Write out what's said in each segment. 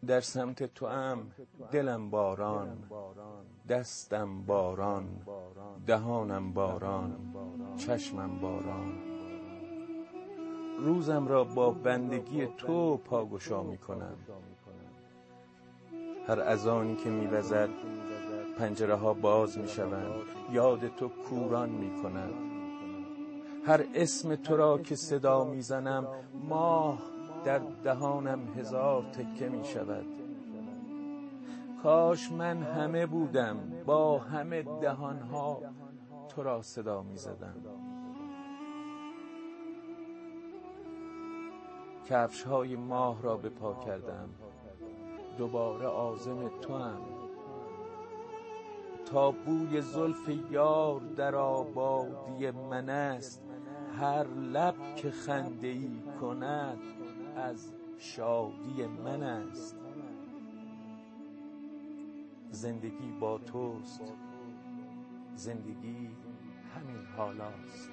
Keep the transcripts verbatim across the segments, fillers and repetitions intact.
در سمت تو ام دلم باران، دستم باران، دهانم باران، چشمم باران. روزم را با بندگی تو پاگشا می کنم. هر اذانی که می وزد پنجره ها باز می شوند، یاد تو کوران می کند. هر اسم تو را که صدا می زنم، ماه در دهانم هزار تکه می شود. کاش من همه بودم، با همه دهانها تو را صدا می زدم. کفش های ماه را به پا کردم، دوباره عازم تو هم. تا بوی زلف یار در آبادی من است، هر لب که خنده ای کند از شادی من است. زندگی با توست، زندگی همین حالاست.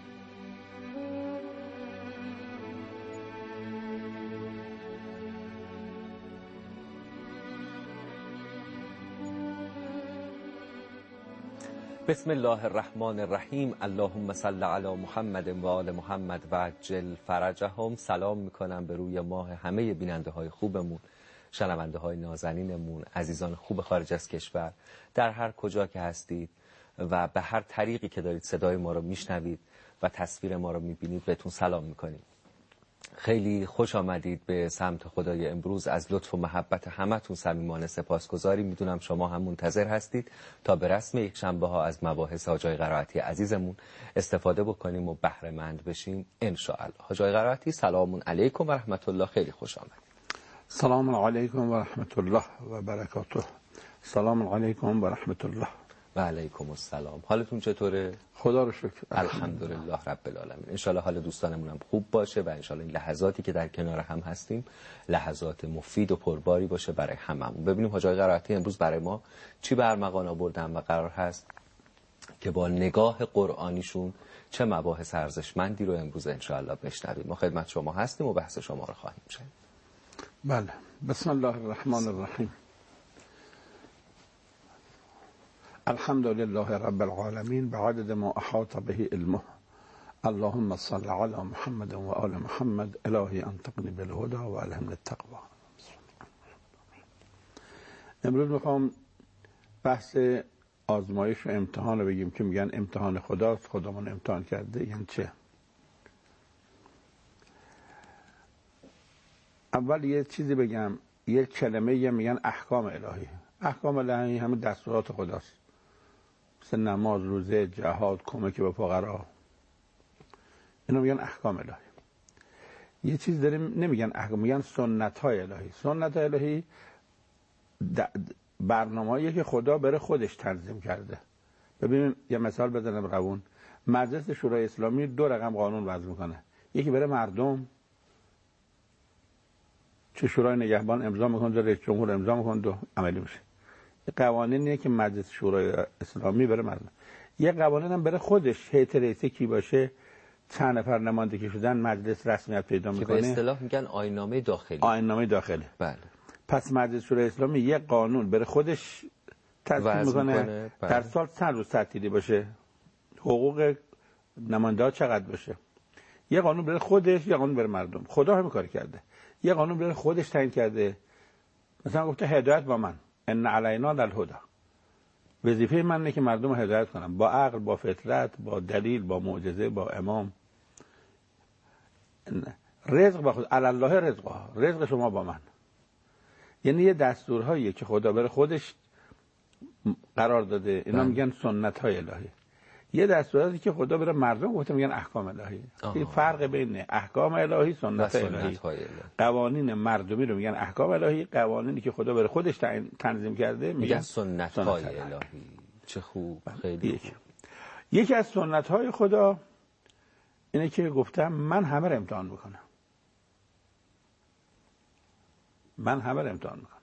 بسم الله الرحمن الرحیم. اللهم صل علی محمد و آل محمد و عجل فرجهم. سلام میکنم به روی ماه همه بیننده های خوبمون، شنونده های نازنینمون، عزیزان خوب خارج از کشور، در هر کجا که هستید و به هر طریقی که دارید صدای ما رو میشنوید و تصویر ما رو میبینید بهتون سلام میکنیم. خیلی خوش آمدید به سمت خدای. امروز از لطف و محبت همتون صمیمانه سپاسگزاریم. میدونم شما هم منتظر هستید تا به رسم یک شنبه ها از مباحث حاج آقای قرائتی عزیزمون استفاده بکنیم و بهره مند بشیم ان شاء الله. حاج آقای قرائتی سلام علیکم و رحمت الله. خیلی خوش آمدید. سلام علیکم و رحمت الله و برکاته. سلام علیکم و رحمت الله. و علیکم السلام. حالتون چطوره؟ خدا رو شکر. الحمدلله رب العالمین. انشالله حال دوستانمون هم خوب باشه و انشالله این لحظاتی که در کنار هم هستیم لحظات مفید و پرباری باشه برای هممون. ببینیم حاج آقای قرائتی امروز برای ما چی به ارمغان آوردن و قرار هست که با نگاه قرآنیشون چه مباحث ارزشمندی رو امروز انشالله بشنویم. ما خدمت شما هستیم و بحث شما رو خواهیم شنید. بله. بسم الله الرحمن الرحیم. الحمد لله رب العالمین بعدد ما احاط به علمه. اللهم صل علی محمد و آل محمد. الهی انطقنی بالهدى و الهمنی التقوی. امروز میخوام بحث آزمایش و امتحان رو بگیم که میگن امتحان خداست، خدامون امتحان کرده. یعنی چه؟ اول یه چیزی بگم، یه کلمه یه میگن احکام الهی. احکام الهی همه دستورات خداست، مثل نماز، روزه، جهاد، کمک به فقرا. اینو میگن احکام الهی. یه چیز داریم نمیگن احکام، میگن سنت های الهی. سنت های الهی برنامه‌ایه که خدا بره خودش تنظیم کرده. ببینیم یه مثال بزنم روون. مجلس شورای اسلامی دو رقم قانون وضع میکنه. یکی بره مردم، چه شورای نگهبان امضا میکنه، دو رئیس جمهور امضا میکنه، دو عملی میشه. یه قوانینیه که مجلس شورای اسلامی بره مردم. یه قوانین هم بره خودش، هیئت رئیسه کی باشه، چند نفر نماینده شدن، مجلس رسمیت پیدا میکنه. که به اصطلاح میگن آیین‌نامه داخلی. آیین‌نامه داخلی. بله. پس مجلس شورای اسلامی یه قانون بره خودش تصویب میکنه. بله. در سال چند روز تعطیلی باشه، حقوق نماینده ها چقدر باشه. یه قانون بره خودش، یه قانون بره مردم. خدا همین کار کرده. یه قانون بره خودش تعیین کرده. مثلا گفته هدایت با من، ان علینا للهدی. وظیفه من اینه که مردم رو هدایت کنم با عقل، با فطرت، با دلیل، با معجزه، با امام. رزق با خود، علی الله رزقها، رزق شما با من. یعنی یه دستورهاییه که خدا بره خودش قرار داده. اینا میگن سنت های الهی. یه دستوراتی که خدا بره مردم گفته میگن احکام الهی. این فرق بین احکام الهی، سنت الهی. قوانین مردمی رو میگن احکام الهی، قوانینی که خدا بره خودش تنظیم کرده میگن سنت های الهی. چه خوب. خیلی یک. یکی از سنت های خدا اینه که گفتم من همه رو امتحان میکنم. من همه رو امتحان میکنم.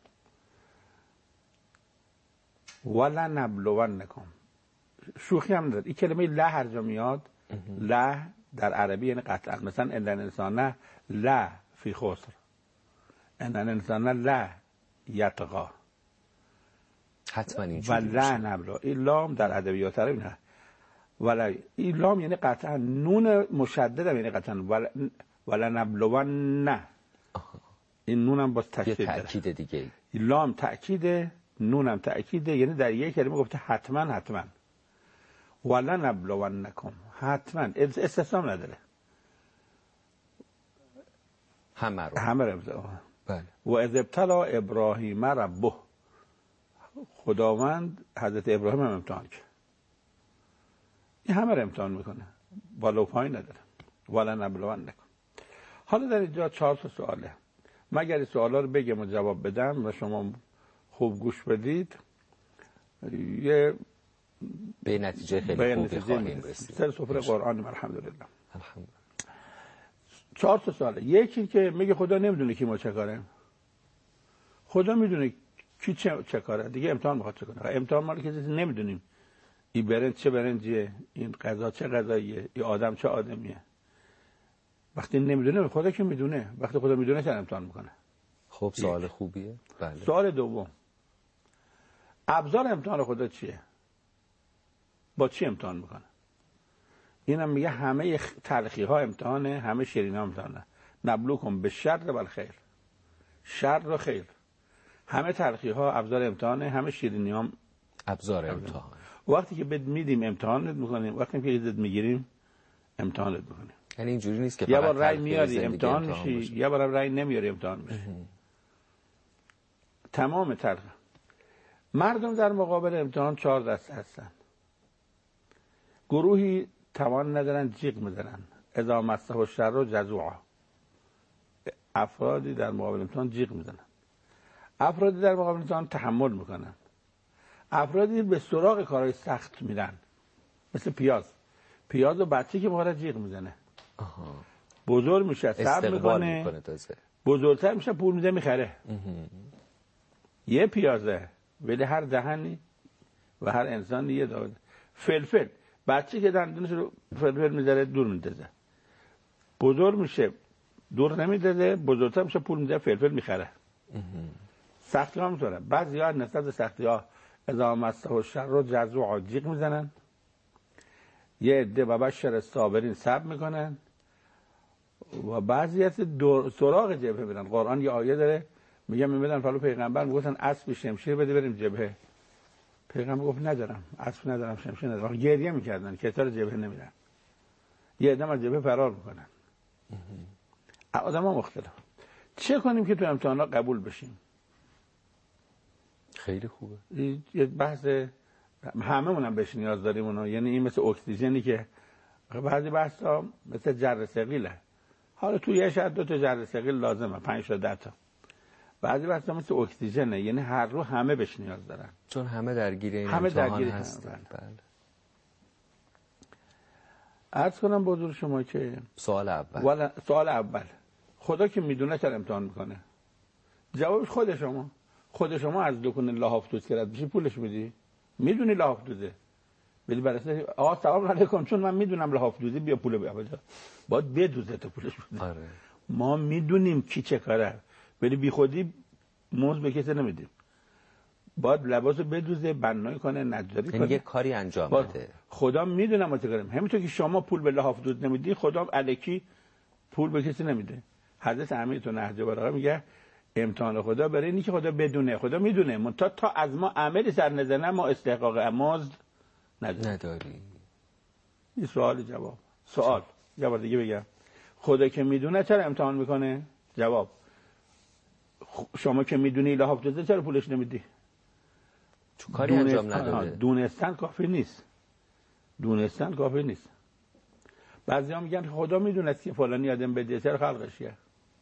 ولا نبلونکم. شوخی هم نداره. این کلمه له هر جا میاد، له در عربی یعنی قطعا. مثلا ان الانسان له فی خسر، ان الانسان له یطغا حتما اینجوری ولا نبلا. این لام در ادبیات عربی نه، ولا این لام یعنی قطعا، نون مشدد هم یعنی قطعا، ولا ولا نبلون نه، این نون هم باز تشدید داره، تأکید دیگه. لام تأکیده، نون هم تأکیده، یعنی در یک کلمه گفته حتما حتما. ولا نبلونکم، حتما استثناء نداره، همه رو همه رو. بله. و اذ ابتلا ابراهیم ربه، خداوند حضرت ابراهیم هم امتحان کرد، این همه رو امتحان میکنه، بالا و پایین نداره. ولا نبلونکم. حالا در اینجا چهار تا سواله، مگر این سوالا رو بگم و جواب بدم و شما خوب گوش بدید، یه به نتیجه خیلی خوبی خواهیم رسید. سر سفره قرآن الحمدلله. الحمدلله. چهار تا سواله. یکی که میگه خدا نمیدونه کی ما چه کاره، خدا میدونه کی چه, چه کاره، دیگه امتحان میخواد چه کنه. امتحان مال کسی نمیدونیم، این برنج چه برنجیه، این غذا چه غذاییه، این آدم چه آدمیه. وقتی نمیدونه، خدا که میدونه، وقتی خدا میدونه چه امتحان میکنه. خب سوال خوبیه. بله. سوال دوم، ابزار امتحان خدا چیه، با چی امتحان میکنه؟ اینم میگه همه تلخی ها امتحانه، همه شیرین ها امتحانه. نبلوکم به شر و الخیر، شر و خیر، همه تلخی ها ابزار امتحانه، همه شیرینی ها ابزار امتحان. وقتی که بد میدیم امتحانت میکنیم، وقتی که عزت میگیریم امتحانت میکنیم. یعنی اینجوری نیست که یه بار رأی میاری امتحان میشی، یه بار رأی نمیاری امتحان میشی. تمام تلخ. مردم در مقابل امتحان چهار دسته هستن. گروهی توان ندارن، جیغ میزنن، اذا مسه الشر جزوعا. افرادی در مقابل امتحان جیغ میزنن، افرادی در مقابل امتحان تحمل میکنن، افرادی به سراغ کارهای سخت میرن، مثل پیاز. پیاز و بچه که مقابل جیغ میزنه، بزرگ میشه صبر میکنه، بزرگتر میشه پول میده میخره. یه پیازه ولی هر دهنی و هر انسانی یه داد. فلفل، بچه که دندونش رو فلفل میذاره دور میندازه، بزرگ میشه دور نمیدازه، بزرگتر میشه پول میده فلفل میخره. سختی ها میتونه، بعضی ها نسبت سختی ها اذا مسه الشر جزوعا جیغ میزنن، یه عده و بشر صابرین صبر میکنن، و بعضی از سراغ جبهه میرن. قرآن یه آیه داره میگه میبدن فلو پیغمبر میگفتن اسب شمشیر بده بریم جبهه، پیغمبر گفت ندارم، اسب ندارم، شمشیر ندارم. گریه میکردن که چرا جبهه نمیرن. یه عده از جبهه فرار میکنن. آدم‌ها مختلف. چه کنیم که تو امتحانا قبول بشیم؟ خیلی خوبه. یه بحث هممون هم بهش نیاز داریم اونو. یعنی این مثل اکسیژنی که بعضی بحثا مثل جر ثقیله، حالا تو یه شهر دو تا جر ثقیل لازمه، پنج تا ده تا. بعضی بحثا مثل اکسیژنه، یعنی هر رو همه بهش نیاز دارن، چون همه درگیر این همه امتحان درگیر هستن. بله. عرض کنم به حضور شما که سوال اول ولا سوال اول، خدا که میدونه چرا امتحان میکنه؟ جوابش خود شما. خود شما از دکون لاحافتوز کرد بشی پولش میدی؟ میدونی لاحافتوزه، ولی برای آقا سلام علیکم چون من میدونم لاحافتوزی بیا پول بیا بجا، باید بدوزه تا پولش بده. آره. ما میدونیم کی چه کاره، ولی بی خودی موز به کسی نمیدیم. باید لباسو بدوزه، بنایی کنه، نجاری کنه، یه کاری انجام بده. خدا میدونه ما چه کنیم. همینطور که شما پول به لاحافتوز نمیدی، خدا الکی پول به کسی نمیده. حضرت امیرتو نهج البلاغه میگه امتحان خدا برای اینی که خدا بدونه، خدا میدونه منتها تا از ما عملی سر نزنه ما استحقاق مزد نداری. این سوال جواب. سوال جواب دیگه بگم، خدا که میدونه چرا امتحان میکنه؟ جواب، شما که میدونی لاحافتوزه چرا پولش نمیدی؟ چون کاری انجام نداده. دونستن کافی نیست، دونستن کافی نیست. بعضیا میگن خدا میدونه که فلانی آدم بده چرا خلقش کرد؟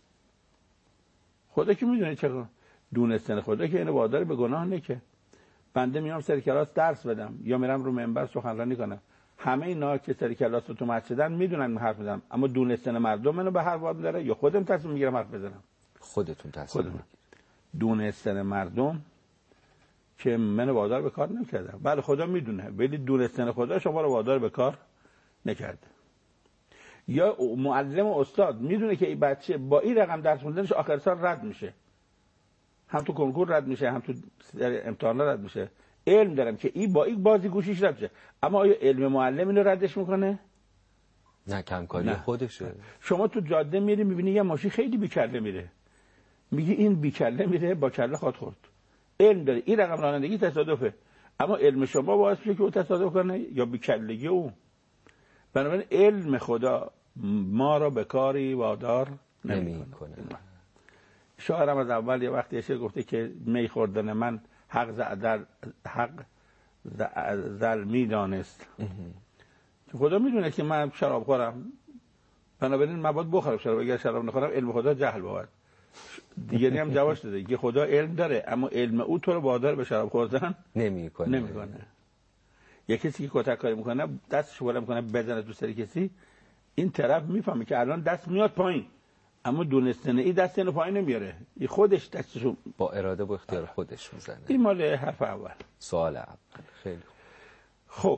خدا که میدونه چرا؟ دونستن خدا که اینو وادار به گناه نکه. بنده میام سر کلاس درس بدم یا میرم رو منبر سخنرانی کنم، همه اینا که سر کلاس رو تو مسجدن میدونن من حرف میزنم، اما دونستن مردم منو به هر واد میذاره یا خودم تصمیم میگیرم حرف بزنم؟ خودتون تصمیم میگیرید. دونستن مردم که منو وادار به کار نکردم. بله خدا میدونه، ولی دونستن خدا شما رو وادار به کار نکرده. یا معلم و استاد میدونه که این بچه با این رقم درس خوندنش آخر سال رد میشه، هم تو کنکور رد میشه، هم تو امتحان رد میشه. علم دارم که این با این بازی گوشیش رد میشه. اما آیا علم معلم اینو ردش میکنه؟ نه، کمکاری خودشه. شما تو جاده میری میبینی یه ماشین خیلی بیکله میره، میگی این بیکله میره با کله خود خورد. علم داره این رقم رانندگی تصادفه، اما علم شما باعث میشه که او تصادف کنه یا بیکلگی او. بنابراین علم خدا ما را به کاری وادار نمیکنه. شاعرم از اول یه وقتی شعر گفته که می خوردن من حق زعدل حق زل میدانست، که خدا میدونه که من شراب خورم، بنابراین من باید بخورم شراب، اگر شراب نخورم علم خدا جهل بود. دیگری هم جواش داده که خدا علم داره اما علم او تو رو وادار به شراب خوردن نمیکنه. نمیکنه. یه کسی که کتک کاری میکنه دستش بالا میکنه بزنه تو سر کسی، این طرف میفهمه که الان دست میاد پایین، اما دونستنه این دست اینو پایین نمیاره، این خودش دستشو با اراده و اختیار خودش میزنه. این مال حرف اول. سوال اول. خیلی خوب.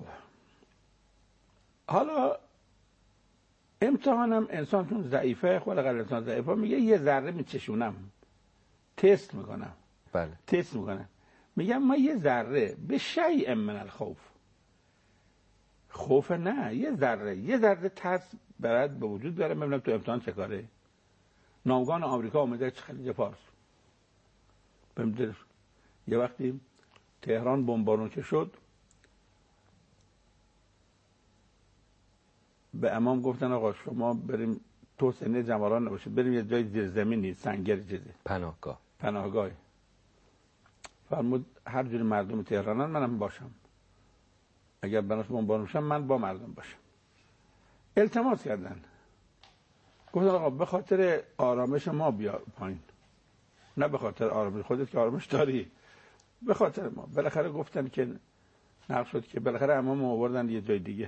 حالا امتحانم انسان چون ضعیفه، خلق الانسان ضعیفه، میگه یه ذره میچشونم، تست میکنم. بله. تست میکنم، میگم ما یه ذره به شیء من الخوف، خوف نه، یه ذره یه ذره ترس برد به وجود بیاره، ببینم تو امتحان چه کاره. ناوگان آمریکا اومده چه خلیج فارس، ببینید یه وقتی تهران بمبارون که شد، به امام گفتن آقا شما بریم تو سینه جماران نباشید، بریم یه جای زیرزمینی سنگر چیزی پناهگاه پناهگاه. فرمود هر جوری مردم تهرانن منم باشم، اگر بناس بمبارون شم من با مردم باشم. التماس کردن، گفتن آقا به خاطر آرامش ما بیا پایین، نه به خاطر آرامش خودت که آرامش داری، به خاطر ما. بالاخره گفتن که نقل شد که بالاخره امام آوردن یه جای دیگه.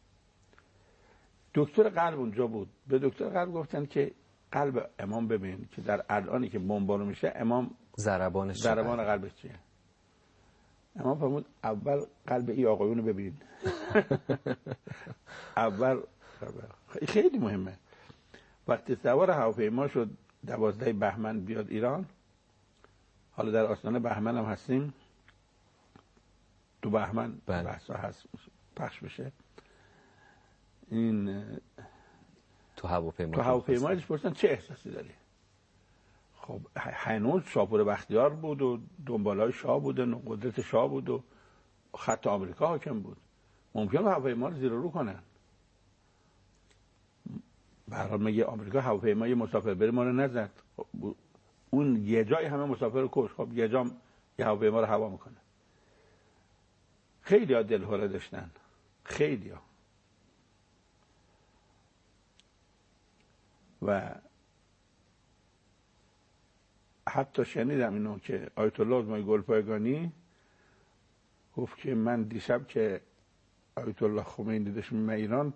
دکتر قلب اونجا بود، به دکتر قلب گفتن که قلب امام ببین که در الانی که بمبارون میشه امام ضربانش ضربان قلبش چیه. امام فرمود اول قلب این آقایونو ببین. اول خیلی مهمه. وقتی سوار هواپیما شد دوازده بهمن بیاد ایران، حالا در آستانه بهمن هم هستیم، تو بهمن بحثا هست پخش بشه. این تو هواپیما تو هواپیمایش پرسن چه احساسی داری؟ خب هنوز شاپور بختیار بود و دنبالای شاه بود و قدرت شاه بود و خط آمریکا حاکم بود، ممکن بود هواپیما رو زیر و رو کنن. به هر حال میگه آمریکا هواپیمای مسافر بره ما رو نزد، اون یه جای همه مسافر رو کش، خب یه جام یه هواپیما رو هوا میکنه. خیلی ها دلهره داشتن، خیلی ها. و حتی شنیدم اینو که آیت الله عظمای گلپایگانی گفت که من دیشب که آیت الله خمینی داشت من ایران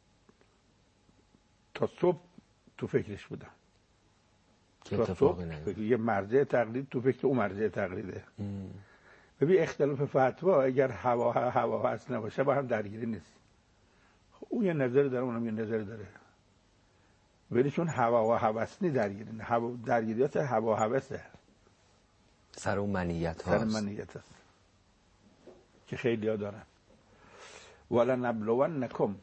تا صبح تو فکرش بودم. که اتفاقی نیفتاد. یه مرجع تقلید تو فکر اون مرجع تقلیده. ببین اختلاف فتوا اگر هوا هوا هست نباشه با هم درگیری نیست. اون یه نظر داره اونم یه نظر داره، ولی چون هوا و هوس نی درگیری نه، هوا درگیریات هوا و هوسه، سر اون منیت هاست، سر منیت هست که خیلی ها دارن. ولا نبلونکم،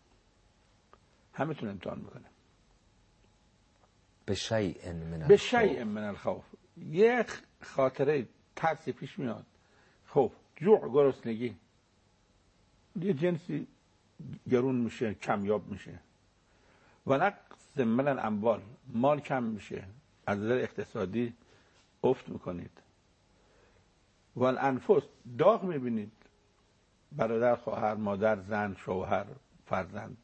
همتون امتحان میکنه به شیء من الخوف، به شیء من الخوف. یک خاطره ترسی پیش میاد، خوف، جوع، گرسنگی، یه جنسی گرون میشه، کمیاب میشه. و نقص من الاموال، مال کم میشه، از نظر اقتصادی افت میکنید. و الانفس، داغ میبینید، برادر، خواهر، مادر، زن، شوهر، فرزند.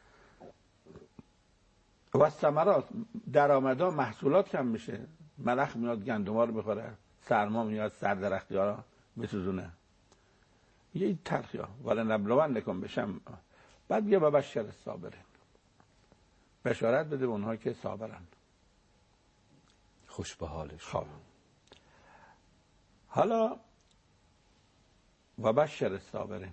و الثمرات، درآمدها، محصولات کم میشه، ملخ میاد گندما رو میخوره، سرما میاد سر درختی ها رو میسوزونه. یه تلخی ها. ولی نبلونکم بشم، بعد بیا ببشر الصابرین، بشارت بده به اونها که صابرن، خوش به حالش. خب حالا و بشر الصابرین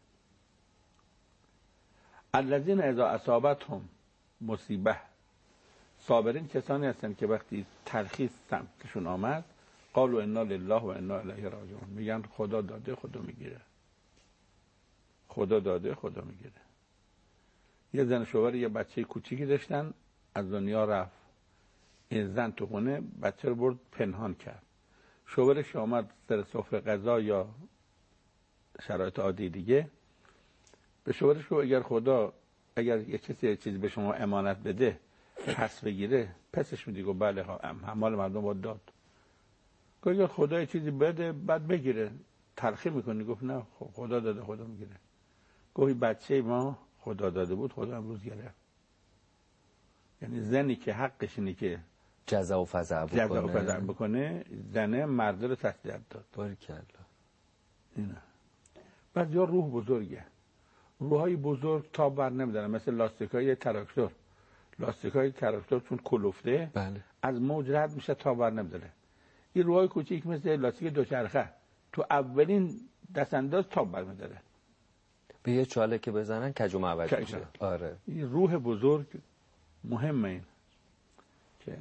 الذین اذا اصابتهم مصیبه، صابرین کسانی هستن که وقتی تلخیص سمتشون آمد قالوا انا لله و انا الیه راجعون. میگن خدا داده خدا میگیره، خدا داده خدا میگیره. یه زن شوهر یه بچه کوچیکی داشتن، از دنیا رفت. این زن تو خونه بچه رو برد پنهان کرد. شوهرش آمد سر سفره غذا یا شرایط عادی دیگه، به شوهرش گفت اگر خدا اگر یه کسی یه چیزی به شما امانت بده پس بگیره پسش میدی؟ گفت بله ها، مال مردم باید داد. گفت اگر خدا یه چیزی بده بعد بگیره تلخی میکنی؟ گفت نه خدا داده خدا میگیره. گفت بچه ما خدا داده بود خدا امروز گرفت. یعنی زنی که حقش اینه که جزا و فضع بکنه، جزا و فضع بکنه، زنه مرد رو تسلیت داد. باریکلا. اینه. بعد یا روح بزرگه، روحای بزرگ تا بر نمیدارن، مثل لاستیکای تراکتور. لاستیکای تراکتور چون کلفته بله. از موج رد میشه تا بر نمیداره. این روحای کوچیک مثل لاستیک دوچرخه تو اولین دست انداز تا بر میداره. به یه چاله که بزنن کج و معوج میشه. آره. این روح بزرگ مهمه، این که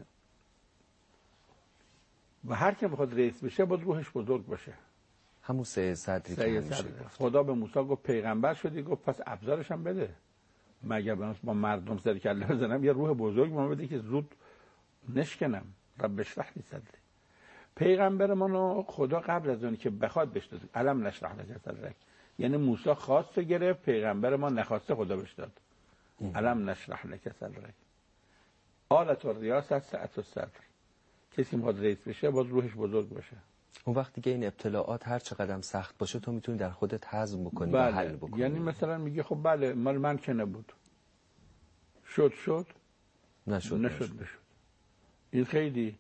و هر کی بخواد رئیس بشه باید روحش بزرگ باشه. همون سه صدری که همیشه گفت. خدا به موسی گفت پیغمبر شدی، گفت پس ابزارش هم بده. مگر با مردم سر کله بزنم، یه روح بزرگ ما بده که زود نشکنم. رب اشرح لی صدری. پیغمبر منو خدا قبل از اون که بخواد بهش داد. الم نشرح لک صدرک. یعنی موسی خواست گرفت، پیغمبر ما نخواسته خدا بهش داد. الم نشرح لک صدرک. آلت الریاست سعت الصدر. کسی میخواد رئیس بشه باید روحش بزرگ باشه. اون وقتی که این ابتلاعات هر چقدر سخت باشه تو میتونی در خودت هضم بکنی بله. و حل بکنی. یعنی مثلا میگه خب بله مال من که نبود، شد شد نشد نشد نشد, نشد. این خیلی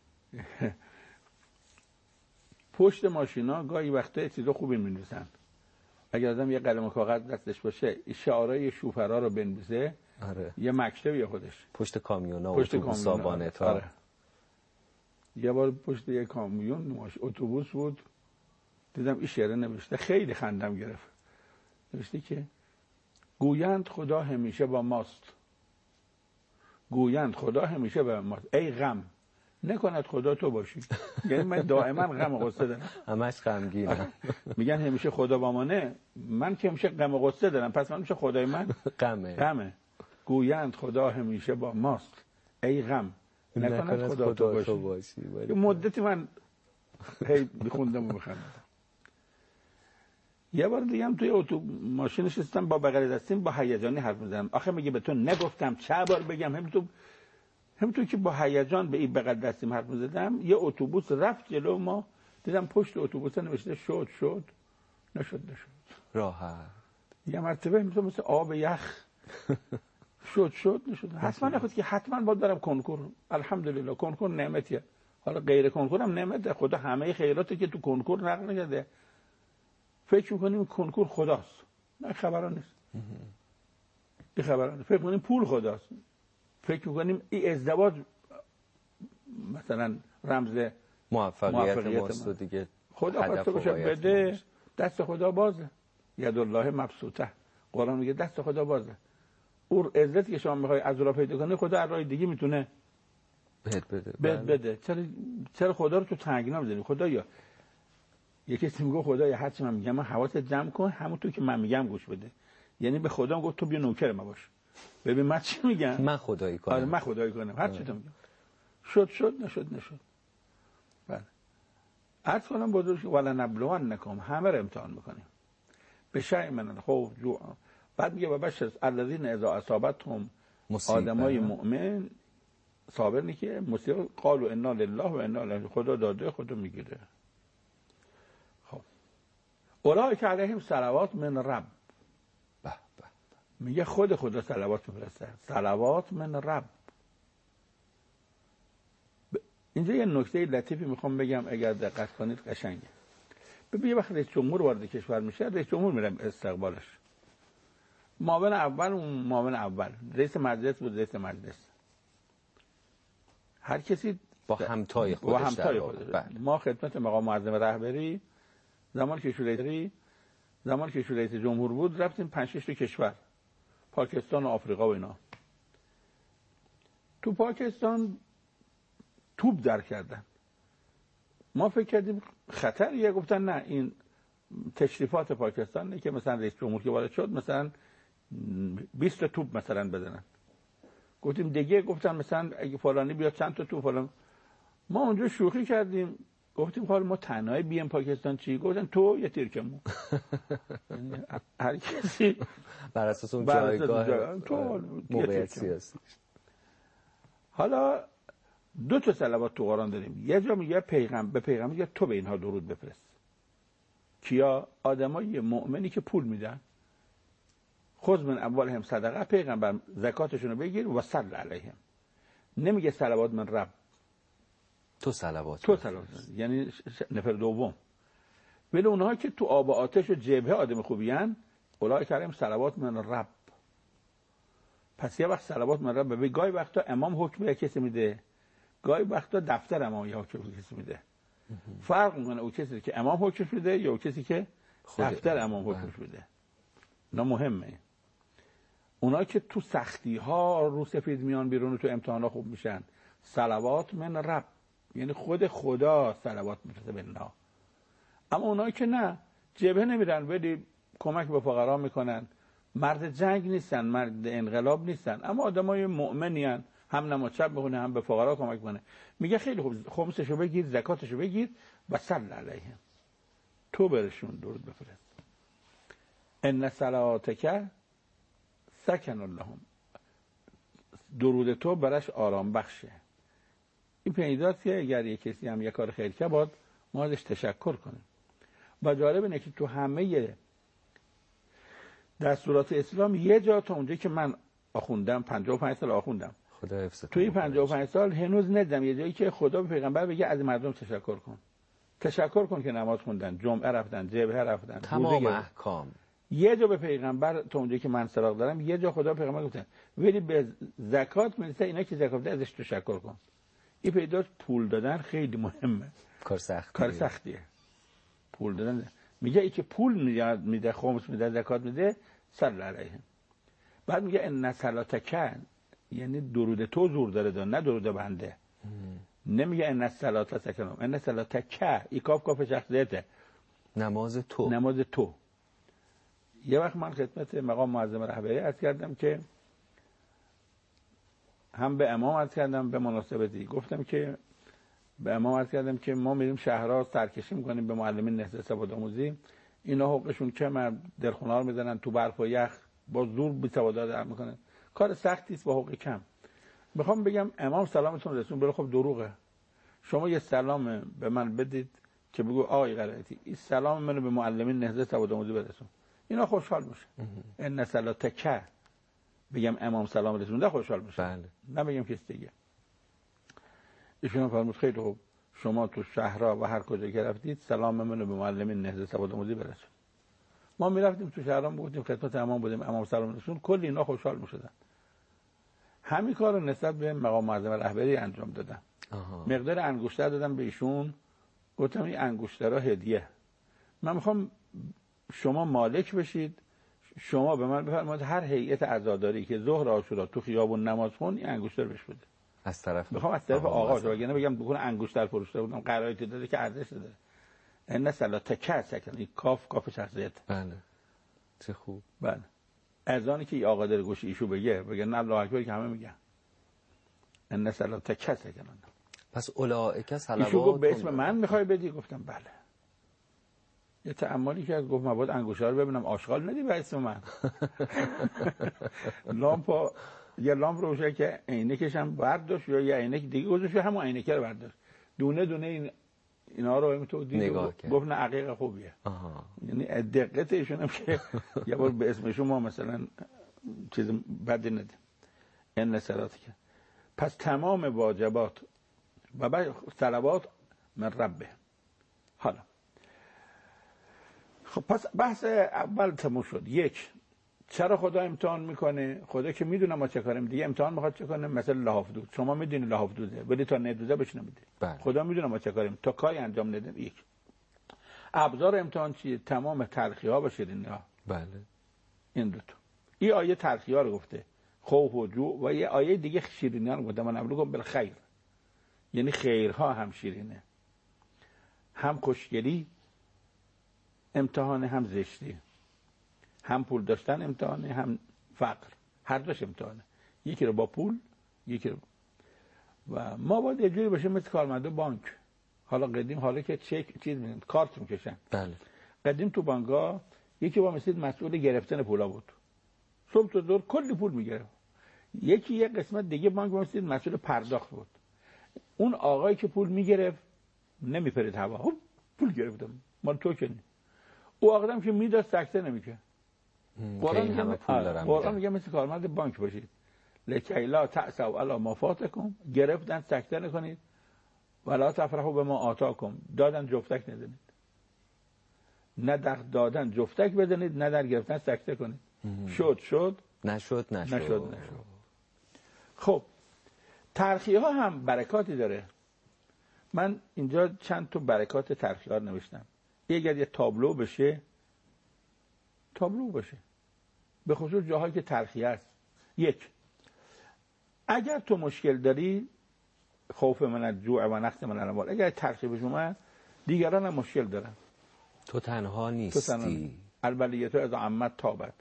پشت ماشینا گاهی وقتا چیزا خوبی می‌نویسن. اگر آدم یه قلم و کاغذ دستش باشه شعارهای شوفرا رو بنویسه، آره. یه مکتبی خودش پشت کامیونا، پشت اتوبوسا، وانتا. آره. یه بار پشت یه کامیون ماش اتوبوس بود، دیدم این شعر نوشته، خیلی خندم گرفت. نوشته که گویند خدا همیشه با ماست، گویند خدا همیشه با ماست، ای غم نکند خدا تو باشی. یعنی من دائما غم و غصه دارم، همش غمگینم. میگن همیشه خدا با منه، من که همیشه غم و غصه دارم، پس من میشه خدای من غمه. غمه. گویند خدا همیشه با ماست، ای غم نکند خدا تو باشی. باشی. یه مدتی من هی میخوندم و میخندم. یه بار دیگه هم توی اتو ماشین نشستم با بغل دستیم با هیجانی حرف میزنم. آخه میگه به تو نگفتم چه بار بگم؟ همینطور همینطور که با هیجان به این بغل دستیم حرف میزدم یه اتوبوس رفت جلو ما، دیدم پشت اتوبوس نوشته شد شد نشد نشد. راحت. یه مرتبه مثل مثل آب یخ شد شد نشد. حتما نخواد که حتما باید برم کنکور. الحمدلله کنکور نعمتیه. حالا غیر کنکور هم نعمته. خدا همه خیراتی که تو کنکور نقل نکرده. فکر میکنیم کنکور خداست. نه خبران نیست. این خبران. فکر میکنیم پول خداست. فکر میکنیم این ازدواج مثلا رمز موفقیت, موفقیت ماست و دیگه خدا خواسته باشه بده، دست خدا بازه. ید الله مبسوطه. قرآن میگه دست خدا بازه. اون عزتی که شما میخوای از راه پیدا کنی خدا از راه دیگه میتونه بده بده بده, بده. چرا چرا خدا رو تو تنگنا میذاری؟ خدایا یه کسی میگه خدایا هر چی من میگم من حواست جمع کن، همونطور که من میگم گوش بده. یعنی به خدا گفت تو بیا نوکر ما باش. ببین من چی میگم؟ من خدایی کنم. آره من خدایی کنم. هر چی تو میگم. شد شد نشد نشد. بله. عرض کنم بزرگ ولا نبلونکم، همه رو امتحان میکنیم. به شیء من الخوف جوع. بعد میگه و بشر الذین اذا اصابتهم آدمای مؤمن صابر نی که مصیبت قالوا انا لله و انا الیه، خدا داده خدا میگیره. خب اولئک علیهم صلوات من رب. به به. میگه خود خدا صلوات میفرسته. صلوات من رب. اینجا یه نکته لطیفی میخوام بگم اگر دقت کنید قشنگه. ببین یه وقت رئیس جمهور وارد کشور میشه، رئیس جمهور میره استقبالش. معاون اول اون معاون اول، رئیس مجلس بود رئیس مجلس. هر کسی با همتای خودش. با همتای خودش. ما خدمت مقام معظم رهبری زمان که شورای زمان که شورای رئیس جمهور بود رفتیم پنج شش تا کشور، پاکستان و آفریقا و اینا. تو پاکستان توپ در کردن. ما فکر کردیم خطریه، گفتن نه این تشریفات پاکستانه که مثلا رئیس جمهور که وارد شد مثلا بیست تا توپ مثلا بزنن. گفتیم دیگه، گفتن مثلا اگه فلانی بیاد چند تا توپ فلان. ما اونجا شوخی کردیم، گفتیم حالا ما تنهایی بیام پاکستان چی؟ گفتن تو یه تیرکمون. هر کسی بر اساس اون جایگاه تو موقعیت سیاسی. حالا دو تا صلوات تو قرآن داریم. یه جا میگه پیغمبر به پیغمبر میگه تو به اینها درود بفرست. کیا؟ آدمای مؤمنی که پول میدن. خذ من اموالهم صدقه، پیغمبر زکاتشون رو بگیر و صل علیهم. نمیگه صلوات من رب، تو صلوات تو صلوات، یعنی نفر دوم. ولی اونها که تو آب و آتش و جبهه آدم خوبیان، اولای کریم صلوات من رب. پس یه وقت صلوات من رب به گاهی وقتا امام حکم به کسی میده، گاهی وقتا دفتر امام یا حکم به کسی میده. فرق میکنه او کسی که امام حکم میده یا او کسی که دفتر امام حکم میده. نه مهمه. اونا که تو سختی ها رو سفید میان بیرون و تو امتحانا خوب میشن، صلوات من رب، یعنی خود خدا صلوات میفرسته به اینا. اما اونایی که نه، جبهه نمیرن ولی کمک به فقرا میکنن، مرد جنگ نیستن، مرد انقلاب نیستن، اما آدمای مؤمنی ان، هم نماز شب میخونه هم به فقرا کمک کنه. میگه خیلی خوب، خمسشو بگیر، زکاتشو بگیر و صل علیهم، تو برشون درود بفرست. ان صلاتک سکن لهم، درود تو برش آرام بخشه. این پیداست که اگر یک کسی هم یک کار خیر کرد باید ما ازش تشکر کنیم. و جالب اینه که تو همه دستورات اسلام یه جا تا اونجایی که من آخوندم، پنجاه و پنج سال آخوندم، خدا حفظ توی پنجاه و پنج سال هنوز ندیدم یه جایی که خدا به پیغمبر بگه از مردم تشکر کن. تشکر کن که نماز خوندن، جمعه رفتن، جبهه رفتن، تمام احکام. یه جا به پیغمبر تا اونجایی که من سراغ دارم یه جا خدا به پیغمبر گفتن ولی به زکات میرسه اینا که زکات میده ازش تشکر کن. این پیداست پول دادن خیلی مهمه، کار سخت کار سختیه پول دادن. میگه ای که پول میده، خمس میده، زکات میده، صل علیه. بعد میگه ان صلاتک، یعنی درود تو زور داره داره، نه درود بنده. نمیگه ان صلات سکنم، ان صلاتک، ای کاف کاف شخصیته، نماز تو، نماز تو. یه وقت من خدمت مقام معظم رهبری عرض کردم که هم به امام عرض کردم به مناسبتی، گفتم که به امام عرض کردم که ما میریم شهرها سرکشی میکنیم به معلمین نهضت سواد آموزی، اینا حقوقشون کمه، درخونا رو میزنن تو برف و یخ، با زور بی سوادا در میکنن، کار سختی است با حقوق کم. میخوام بگم امام سلامتون رسون، بله خب دروغه. شما یه سلام به من بدید که بگو آقای قرائتی این سلام منو به معلمین نهضت سواد آموزی برسون، اینا خوشحال میشه. ان صلاتک بگم امام سلام رسونده خوشحال میشه. بله. نه بگم کسی دیگه. ایشون فرمود خیلی خوب، شما تو شهرها و هر کجا که رفتید سلام منو به معلمین نهضت سواد آموزی برسون. ما میرفتیم تو شهرها میگفتیم خدمت امام بودیم، امام سلام رسون، کلی اینا خوشحال میشدن. همین کارو نسبت به مقام معظم رهبری انجام دادم. آها. مقدار انگشتر دادم به ایشون، گفتم این انگشترها هدیه، من میخوام شما مالک بشید، شما به من بفرمایید هر هیئت عزاداری که ظهر عاشورا تو خیابون نماز خون این انگشتر بهش بده. از طرف میخوام از طرف آقا شو، وگرنه بگم بکنه انگشتر فروشته بودم، قرائتی داده که ارزش داره. ان صلاتک سکن، این کاف کاف شخصیت. بله چه خوب. بله اذانی که آقا در گوش ایشو بگه بگه نه الله اکبر که همه میگن ان صلاتک سکن. پس اولئک صلوات. ایشو گفت به اسم من میخوای بدی؟ گفتم بله. یه تأملی کرد، گفت من باید انگشتر رو ببینم آشغال ندی به اسم من. لامپ یه لامپ روشن که عینکش هم برداشت یا یه عینک دیگه گذاشت، همون عینکه رو برداشت، دونه دونه این اینا رو همینطور دید، گفت نه عقیق خوبیه. آها. یعنی دقت ایشون هم که یه بار به اسم شما مثلا چیز بدی ندیم. این صلات که پس تمام واجبات و بعد صلوات من ربه. حالا خب پس بحث اول تموم شد. یک، چرا خدا امتحان میکنه؟ خدا که میدونه ما چه کاریم، دیگه امتحان میخواد چه کنه؟ مثلا لحاف دود، شما میدونید لحاف دوده ولی تا ندوزه بهش نمیده. بله. خدا میدونه ما چه کاریم، تا کاری انجام ندیم. یک، ابزار امتحان چیه؟ تمام تلخی ها و شیرینی ها. بله. این دو تا. این آیه تلخی ها رو گفته، خوف و جوع، و یه آیه دیگه شیرینی ها رو گفته، من ابلوکم بالخیر، یعنی خیرها هم شیرینه. هم خوشگلی امتحانه، هم زشتی، هم پول داشتن امتحانه، هم فقر، هر دوش امتحانه. یکی رو با پول، یکی رو. و ما باید یه جوری باشیم مثل کارمنده بانک. حالا قدیم حالا که چک چیز میدن، کارت میکشن. بله. قدیم تو بانک‌ها یکی با مثل مسئول گرفتن پولا بود. صبح تا ظهر کلی پول میگرفت. یکی یه قسمت دیگه بانک با مثل مسئول پرداخت بود. اون آقایی که پول میگرفت نمیپرید هوا. هوب پول گرفتم. مال تو کنی. او آقا که میداد سکته نمیکنه. قرآن میگه پول دارم. قرآن میگه مثل کارمند بانک باشید. لکی لا تأسوا علی ما فاتکم، گرفتن سکته نکنید. ولا تفرحوا بما آتاکم، دادن جفتک ندید. نه در دادن جفتک بدنید، نه در گرفتن سکته کنید. شد شد، نشد نشد نشد نشد. خب تلخی ها هم برکاتی داره. من اینجا چند تا برکات تلخی ها نوشتم. اگر یه تابلو بشه، تابلو بشه به خصوص جاهایی که تلخی است. یک، اگر تو مشکل داری، خوف من از جوع و نقص من الاموال، اگر تلخی به شما، دیگران هم مشکل دارن. تو تنها نیستی. البلیت از عمت تابت.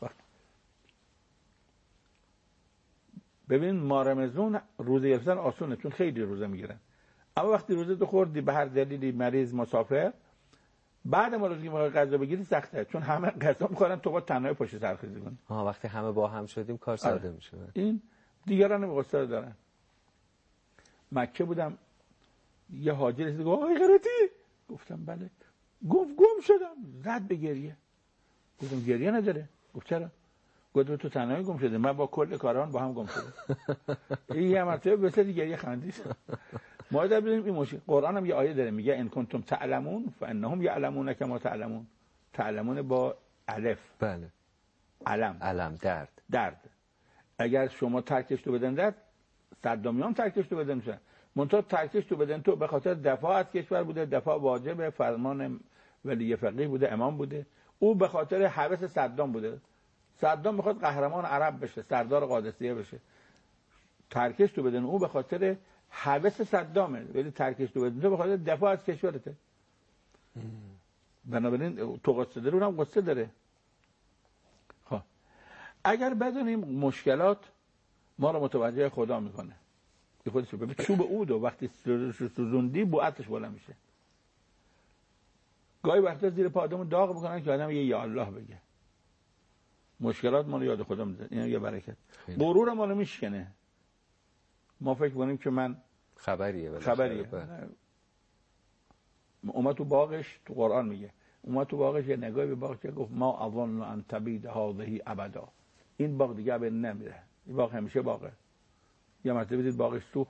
ببین ما رمضان روزه گرفتن آسونه، چون خیلی روزه میگیرن. اما وقتی روزه تو خوردی به هر دلیلی، مریض، مسافر، بعد ما روزی میخوای غذا بگیری سخته، چون همه غذا میخورن، تو با تنهایی پشت سرخیزی کنی. ها وقتی همه با هم شدیم کار ساده میشه. این دیگران هم غصه دارن. مکه بودم، یه حاجی رسید گفت آقای قرتی، گفتم بله. گفت گم شدم، زد به گریه. گفتم گریه نداره. گفت چرا؟ گفت تو تنهایی گم شده، من با کل کاران با هم گم شدم. این یه مرتبه به سری گریه خندید. ما در ببینیم این مشکل. قرآن هم یه آیه داره میگه ان کنتم تعلمون فانهم یعلمون کما تعلمون. تعلمون با الف. بله. علم. علم درد. درد. اگر شما ترکش تو بدن درد، صدامیان ترکش تو بدن میشن. منتها ترکش تو بدن تو به خاطر دفاع از کشور بوده، دفاع واجب، فرمان ولی فقیه بوده، امام بوده. او به خاطر هوس صدام بوده. صدام میخواد قهرمان عرب بشه، سردار قادسیه بشه. ترکش تو بدن او به خاطر هوس صدامه، ولی ترکش تو بدن تو به خاطر دفاع از کشورته. بنابراین تو قصه داره، اونم قصه داره. خب اگر بدونیم مشکلات ما رو متوجه خدا میکنه. یه خودش ببین چوب عود و وقتی سوزوندی بوعتش بالا میشه. گاهی وقتا زیر پا آدمو داغ میکنن که آدم یه یا الله بگه. مشکلات ما رو یاد خدا میذاره. این یه برکت. غرور ما رو میشکنه. ما فکر کنیم که من خبریه ولی خبریه. اومد تو باغش، تو قرآن میگه اومد تو باغش یه نگاهی به باغ کرد، گفت ما اظن ان تبید هذه ابدا. این باغ دیگه ابد نمیره. این باغ همیشه باغه. یه مرتبه دید باغش سوخت.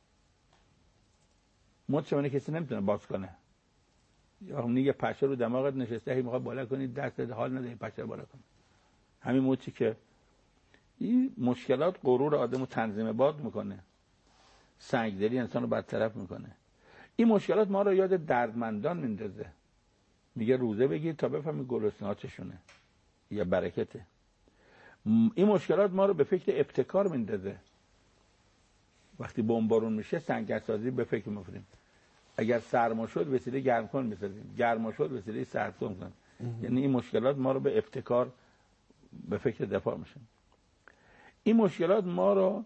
مطمئنه کسی نمیتونه باز کنه. یا هم یه پشه رو دماغت نشسته، هی میخواد بالا کنی، دستت حال نده پشه بالا کنی. همین موچی که این مشکلات غرور آدمو تنظیم باد میکنه. سنگدلی انسانو بدطرف میکنه. این مشکلات ما رو یاد دردمندان میندازه. میگه روزه بگیر تا بفهمی گرسنه‌ها چشونه. یا برکته. این مشکلات ما رو به فکر ابتکار میندازه. وقتی بمبارون میشه سنگرسازی به فکر میفتیم. اگر سرما شد وسیله گرم کن میسازیم، گرما شد وسیله سرد کن میسازیم. یعنی این مشکلات ما رو به ابتکار، به فکر دفاع میشه. این مشکلات ما رو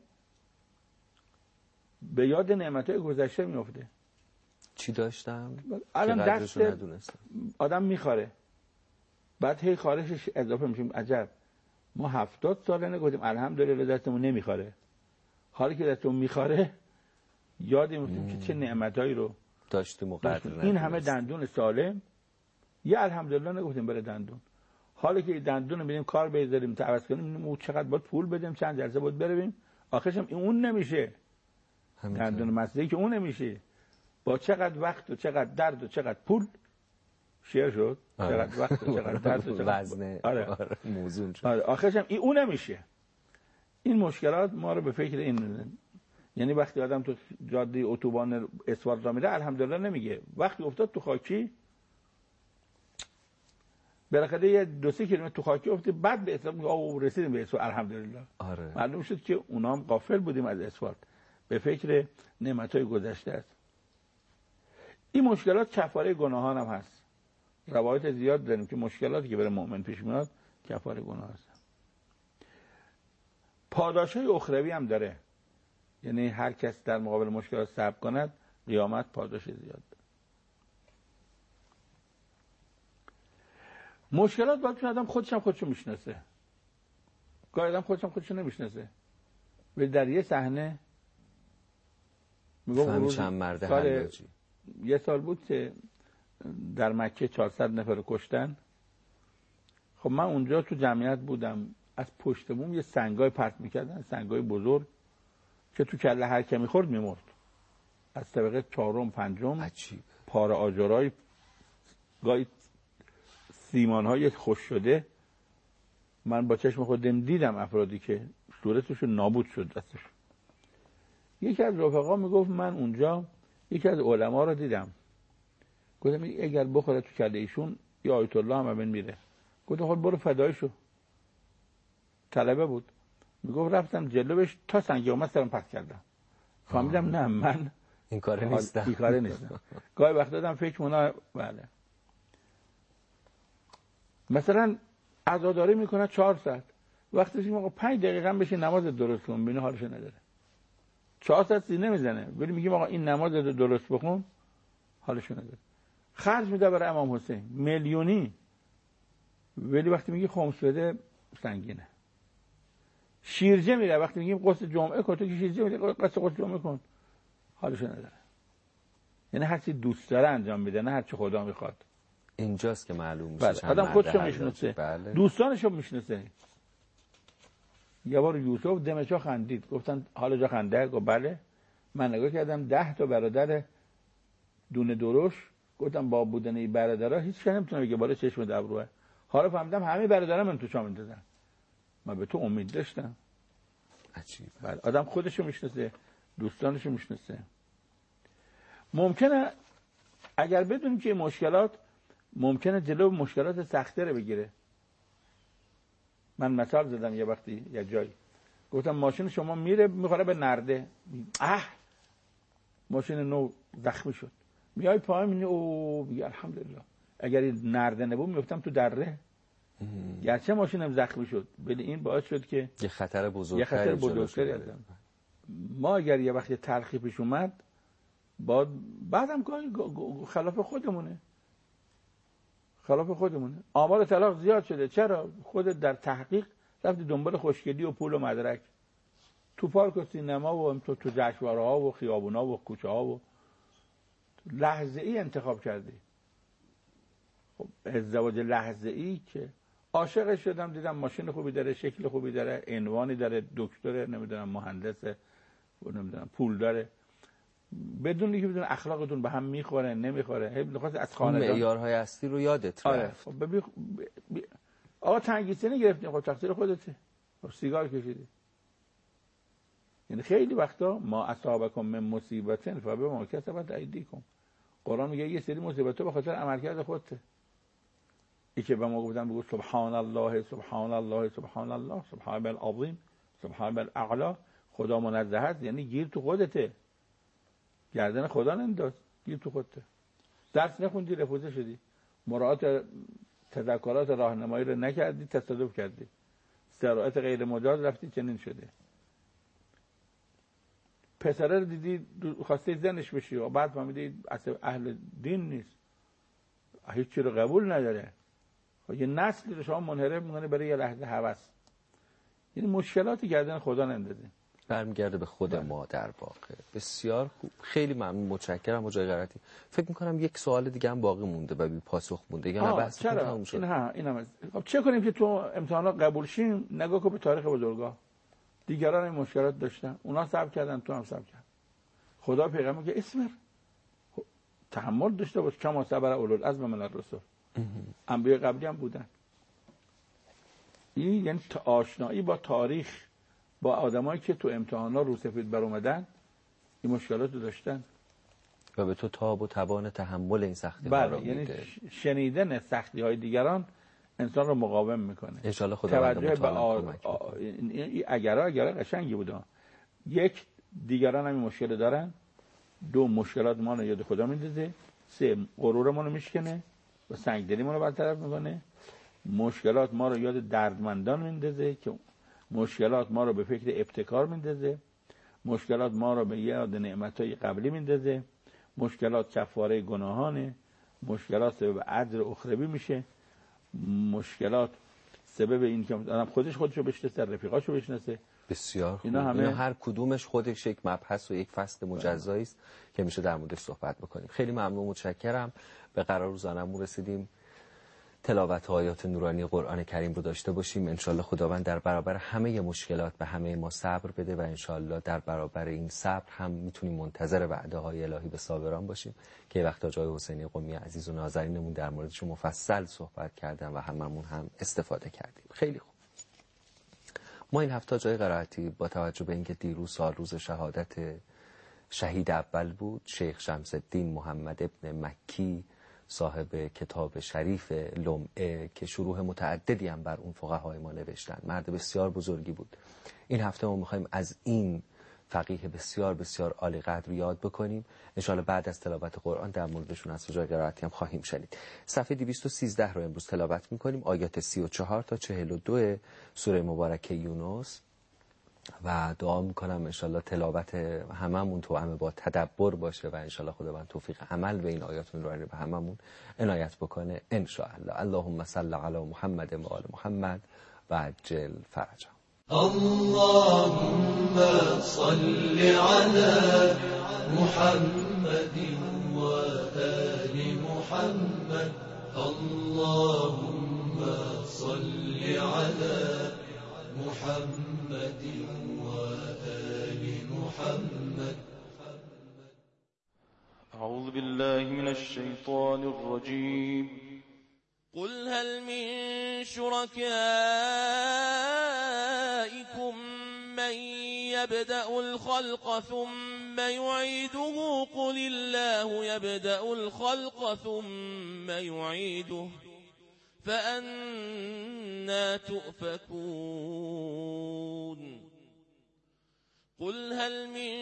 به یاد نعمتهای گذشته میفته. چی داشتم؟ الان دست آدم میخوره، بعد هی خارشش اضافه میشیم. عجب ما هفتاد ساله نگفتیم الحمدلله دستمون نمیخوره. حالی که دستمون میخوره یاد میفتیم که چه نعمتایی رو داشتیم و قدر این همه دندون سالم، یه الحمدلله نگفتیم برای دندون. حالی که دندون رو می‌بینیم کار بذاریم تا عوض کنیم، اون چقدر باید پول بدیم، چند جلسه باید برویم، آخرش هم اون نمیشه. دندون مصنوعی که اون نمیشه، با چقدر وقت و چقدر درد و چقدر پول شیر شد. آره. چقدر وقت و چقدر درد و چقدر وزن. آره. آره. موزون شد. آره. آخرش هم این اون نمیشه. این مشکلات ما رو به فکر این، یعنی وقتی آدم تو جاده اتوبان اسفالت را میره الحمدلله نمیگه، وقتی افتاد تو خاکی بالاخره یه دو سه کیلومتر تو خاکی افتاد، بعد به اسفالت میگه رسیدیم به اسفالت الحمدلله. آره. معلوم شد که اونا هم غافل بودیم از اسفالت، به فکر نعمت‌های گذشته است. این مشکلات کفاره گناهان هم هست. روایت زیاد داریم که مشکلاتی که برای مؤمن پیش میاد کفاره گناه هست. پاداشهای اخروی هم داره، یعنی هر کس در مقابل مشکلات صبر کند قیامت پاداش زیاد داره. مشکلات باید آدم خودش هم خودشو میشناسه. گاهی آدم خودش هم خودشو نمیشناسه. ولی در یه صحنه میگم چند مرد حلاجی یه سال بود که در مکه چهارصد نفر رو کشتن. خب من اونجا تو جمعیت بودم، از پشت بوم یه سنگای پرت میکردن، سنگای بزرگ که تو کله هر کی میخورد میمرد. از طبقه چهارم پنجم عجیب پاره آجرای گاهی سیمانهای خوش شده. من با چشم خودم دیدم افرادی که صورتشون نابود شد دستش. یکی از رفقا میگفت من اونجا یکی از علما رو دیدم، گفتم اگر بخوره تو کله ایشون یا آیت الله هم ببین میره. گفتم خب برو فدای شو. طلبه بود. میگفت رفتم جلوش تا سنگ اومد سرم پرت کردم. فهمیدم نه من این کاره نیستم. این کاره نیستم. گاهی وقت دادم فکر مونا بله. مثلا عزاداری میکنه چهار ساعت. وقتی میگه آقا پنج دقیقه هم بشین نماز درست کن، ببین حالش نداره. چهار ساعت سینه میزنه. ولی میگیم آقا این نماز رو درست بخون، حالش نداره. خرج میده برای امام حسین میلیونی. ولی وقتی میگی خمس بده سنگینه. شیرجه میره، وقتی میگیم قصد جمعه کن تو که شیرجه میره قصد قصد جمعه کن، حالش نداره. یعنی هر چی دوست داره انجام میده، نه هر چی خدا میخواد. اینجاست که معلوم میشه. بله. آدم خودشو میشناسه، بله. دوستانشو میشناسه. یه بار یوسف دمشا خندید، گفتن حالا جا خنده؟ گفت بله. من نگاه کردم ده تا برادر دونه درشت، گفتم با بودن این برادرها هیچ کس نمیتونه بگه بالا چشم و ابروه. حالا فهمیدم همه برادرام من تو چا میندازن. من به تو امید داشتم. عجیب. بله. آدم خودشو میشناسه، دوستانشو میشناسه. ممکنه اگر بدونیم که مشکلات ممکنه جلو مشکلات سخت‌تر بگیره. من مثال زدم یه وقتی یه جایی، گفتم ماشین شما میره میخوره به نرده، اه ماشین نو زخمی شد، میای پای میبینی او میگه الحمدلله. اگر این نرده نبود میفتم تو دره. گرچه ماشینم زخمی شد ولی این باعث شد که یه خطر بزرگتری یه خطر بزرگتری ازم. ما اگر یه وقتی تلخی پیش اومد بعد بعدم گاهی خلاف خودمونه خلاف خودمونه آمار طلاق زیاد شده. چرا؟ خودت در تحقیق رفتی دنبال خوشگلی و پول و مدرک، تو پارک و سینما و تو تو جشنواره ها و خیابونا و کوچه ها و لحظه ای انتخاب کردی. خب ازدواج لحظه ای که عاشقش شدم، دیدم ماشین خوبی داره، شکل خوبی داره، عنوانی داره، دکتره، نمیدونم مهندسه و نمیدونم پول داره، بدون اینکه بدون اخلاقتون به هم میخوره نمیخوره. هی میخواست از خانواده معیارهای اصلی رو یادت آره. رفت. خب ببین بی... آقا تنگیسینه گرفتیم، خب تقصیر خودته. خب سیگار کشیدی. یعنی خیلی وقتا ما اصابکم من مصیبتن فبما کسبت ایدیکم. قرآن میگه یه سری مصیبت‌ها به خاطر عملکرد خودته. ای که به ما گفتن بگو سبحان الله سبحان الله سبحان الله سبحان العظیم سبحان الاعلی، خدا منزه است، یعنی گیر تو خودته، گردن خدا ننداز، گیر تو خودته. درس نخوندی رفوزه شدی، مراعات تذکرات راهنمایی رو نکردی تصادف کردی، شرایط غیر مجاز رفتی چنین شده. پسره رو دیدی خواسته زنش بشی و بعد فهمیدی اصلا اهل دین نیست، هیچ چی رو قبول نداره. یه نسلی رو شما منحرف میکنه برای یه لحظه هوس. یعنی مشکلاتی گردن خدا نندازه، برمیگرده به خود بله. ما در واقع. بسیار خوب، خیلی ممنون، متشکرم. و جای غلطی فکر میکنم یک سوال دیگه هم باقی مونده و بی پاسخ مونده یا نه؟ بحث چرا این ها اینم خب چه کنیم که تو امتحانات قبول شیم؟ نگاه کن به تاریخ بزرگا، دیگران این مشکلات داشتن، اونا صبر کردن تو هم صبر کرد. خدا پیغمبر که اسمر تحمل داشته باش، کما صبر اولوالعزم من الرسل. انبیاء قبلی هم بودن. این یعنی آشنایی با تاریخ، با آدمایی که تو امتحانا رو سفید بر اومدن این مشکلات رو داشتن و به تو تاب و توان تحمل این سختی ها بله. رو یعنی میده. شنیدن سختی های دیگران انسان رو مقاوم میکنه. ان شاءالله خداوند متعال کمک کنه. این اگرها اگرها قشنگی بودن. یک، دیگران هم این مشکل دارن. دو، مشکلات ما رو یاد خدا میندازه. سه غرورمون رو میشکنه و سنگدلیمون رو برطرف میکنه. مشکلات ما رو یاد دردمندان میندازه که مشکلات ما رو به فکر ابتکار میندازه. مشکلات ما رو به یاد نعمتهای قبلی میندازه. مشکلات کفاره گناهانه. مشکلات سبب اجر اخروی میشه. مشکلات سبب این که آدم خودش خودشو بشناسه، رفیقاشو بشناسه. بسیار خوب. اینا همه اینا هر کدومش خودش یک مبحث و یک فصل مجزایی است که میشه در موردش صحبت بکنیم. خیلی ممنون، متشکرم. به قرار روزانمون رسیدیم. تلاوت آیات نورانی قرآن کریم رو داشته باشیم. انشالله خداوند در برابر همه مشکلات به همه ما صبر بده و انشالله در برابر این صبر هم میتونیم منتظر وعده های الهی به صابران باشیم که وقتا جای حسینی قمی عزیز و نازنینمون در موردش مفصل صحبت کردن و هممون هم استفاده کردیم. خیلی خوب. ما این هفته جای قرائتی با توجه به اینکه دیروز سال روز شهادت شهید اول بود، شیخ شمس الدین محمد ابن مکی صاحب کتاب شریف لمعه که شروح متعددی هم بر اون فقهای ما نوشتن، مرد بسیار بزرگی بود. این هفته ما میخوایم از این فقیه بسیار بسیار عالی قدر یاد بکنیم. انشاءالله بعد از تلاوت قرآن در موردشون از جای قرائتی هم خواهیم شنید. صفحه دویست و سیزده رو امروز تلاوت میکنیم، آیات سی و چهار تا چهل و دو سوره مبارکه یونس، و دعا میکنم انشالله تلاوت هممون توأم با تدبر باشه و انشالله خداوند توفیق عمل به این آیات نورانی به هممون عنایت بکنه انشاءالله. اللهم صل علی محمد و آل محمد و عجل فرجهم. اللهم صل على محمد و آل محمد. اللهم صل على محمد وآل محمد. أعوذ بالله من الشيطان الرجيم. قل هل من شركائكم من يبدأ الخلق ثم يعيده قل الله يبدأ الخلق ثم يعيده فأنا تؤفكون. قل هل من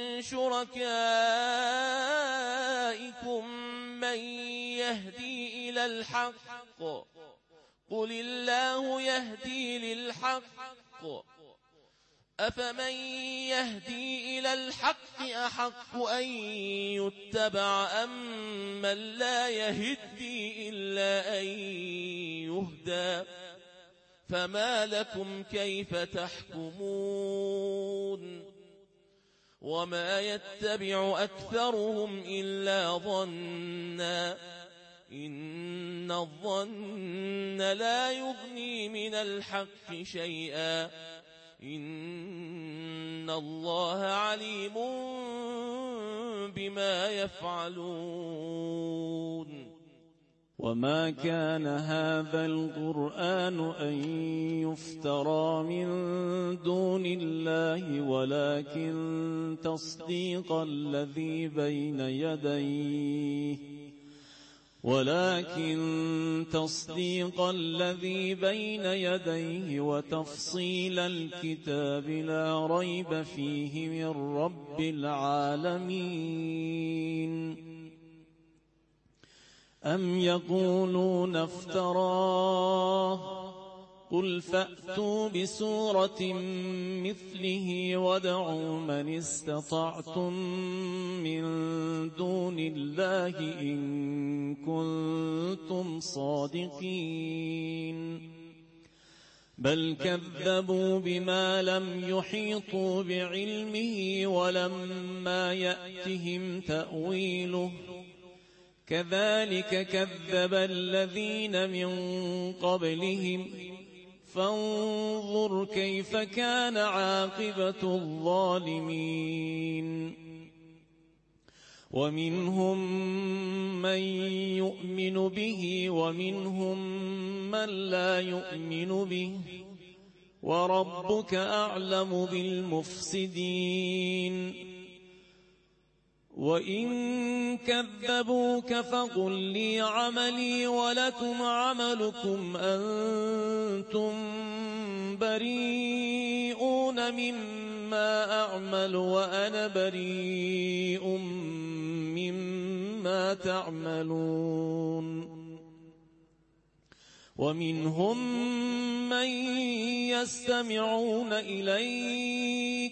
شركائكم من يهدي إلى الحق قل الله يهدي للحق أفمن يهدي إلى الحق أحق أن يتبع أم من لا يهدي إلا أن يهدى فما لكم كيف تحكمون. وما يتبع أكثرهم إلا ظنا إن الظن لا يغني من الحق شيئا إن الله عليم بما يفعلون. وما كان هذا القرآن أن يفترى من دون الله ولكن تصديق الذي بين يديه ولكن تصديق الذي بين يديه وتفصيل الكتاب لا ريب فيه من رب العالمين. أم يقولون افتراه قل فأتوا بسورة مثله وادعوا من استطعتم من دون الله إن كنتم صادقين. بل كذبوا بما لم يحيطوا بعلمه ولما يأتهم تأويله كذلك كذب الذين من قبلهم فانظر كيف كان عاقبة الظالمين. ومنهم من يؤمن به ومنهم من لا يؤمن به وربك أعلم بالمفسدين. وإن كذبوك فقل لي عملي ولكم عملكم أنتم بريئون مما أعمل وأنا بريء مما بما تعملون ومنهم من يستمعون إليك